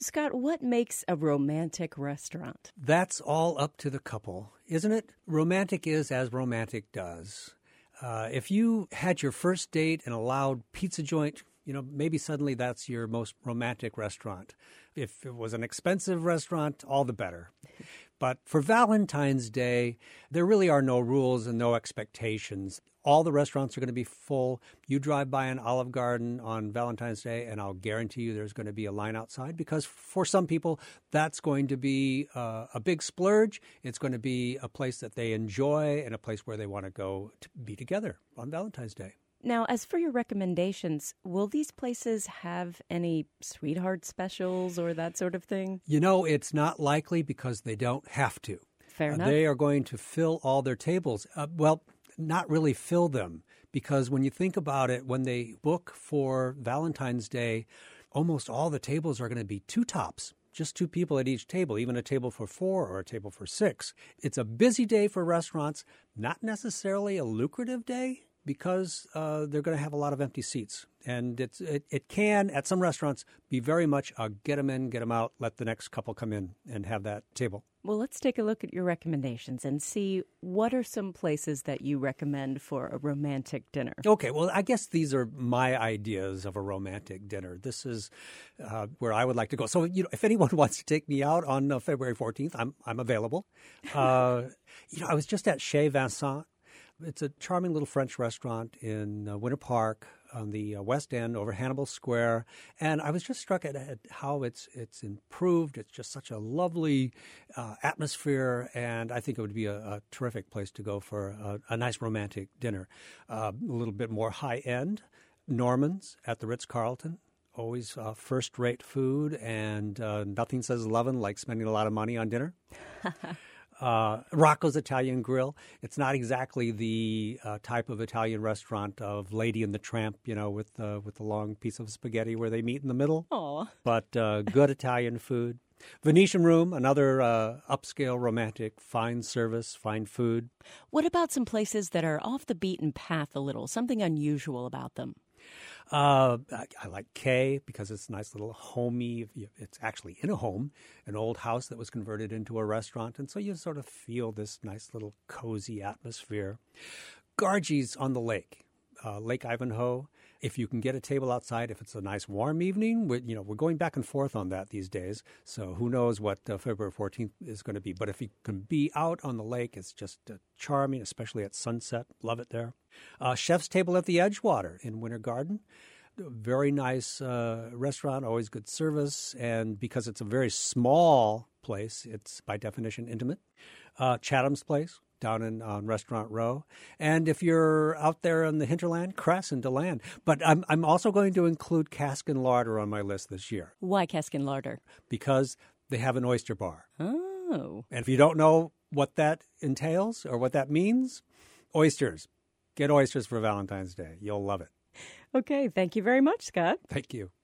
Scott, what makes a romantic restaurant? That's all up to the couple, isn't it? Romantic is as romantic does. If you had your first date in a loud pizza joint, maybe suddenly that's your most romantic restaurant. If it was an expensive restaurant, all the better. But for Valentine's Day, there really are no rules and no expectations. All the restaurants are going to be full. You drive by an Olive Garden on Valentine's Day, and I'll guarantee you there's going to be a line outside because for some people, that's going to be a big splurge. It's going to be a place that they enjoy and a place where they want to go to be together on Valentine's Day. Now, as for your recommendations, will these places have any sweetheart specials or that sort of thing? It's not likely because they don't have to. Fair enough. They are going to fill all their tables. Not really fill them, because when you think about it, when they book for Valentine's Day, almost all the tables are going to be two tops, just two people at each table, even a table for four or a table for six. It's a busy day for restaurants, not necessarily a lucrative day, because they're going to have a lot of empty seats. And it can, at some restaurants, be very much a get them in, get them out, let the next couple come in and have that table. Well, let's take a look at your recommendations and see what are some places that you recommend for a romantic dinner. Okay, well, I guess these are my ideas of a romantic dinner. This is where I would like to go. So, if anyone wants to take me out on February 14th, I'm available. I was just at Chez Vincent. It's a charming little French restaurant in Winter Park on the West End over Hannibal Square. And I was just struck at how it's improved. It's just such a lovely atmosphere. And I think it would be a terrific place to go for a nice romantic dinner. A little bit more high end. Norman's at the Ritz-Carlton. Always first-rate food. And nothing says loving like spending a lot of money on dinner. Rocco's Italian Grill. It's not exactly the type of Italian restaurant of Lady and the Tramp, with the long piece of spaghetti where they meet in the middle. Aww. But good Italian food. Venetian Room, another upscale romantic, fine service, fine food. What about some places that are off the beaten path a little, something unusual about them? I like Kay because it's a nice little homey. It's actually in a home, an old house that was converted into a restaurant. And so you sort of feel this nice little cozy atmosphere. Gargie's on the lake, Lake Ivanhoe. If you can get a table outside, if it's a nice warm evening, we're going back and forth on that these days. So who knows what February 14th is going to be. But if you can be out on the lake, it's just charming, especially at sunset. Love it there. Chef's Table at the Edgewater in Winter Garden. Very nice restaurant, always good service. And because it's a very small place, it's by definition intimate. Chatham's Place down on Restaurant Row. And if you're out there in the hinterland, Cress and DeLand. But I'm also going to include Cask and Larder on my list this year. Why Cask and Larder? Because they have an oyster bar. Oh. And if you don't know what that entails or what that means, oysters. Get oysters for Valentine's Day. You'll love it. Okay. Thank you very much, Scott. Thank you.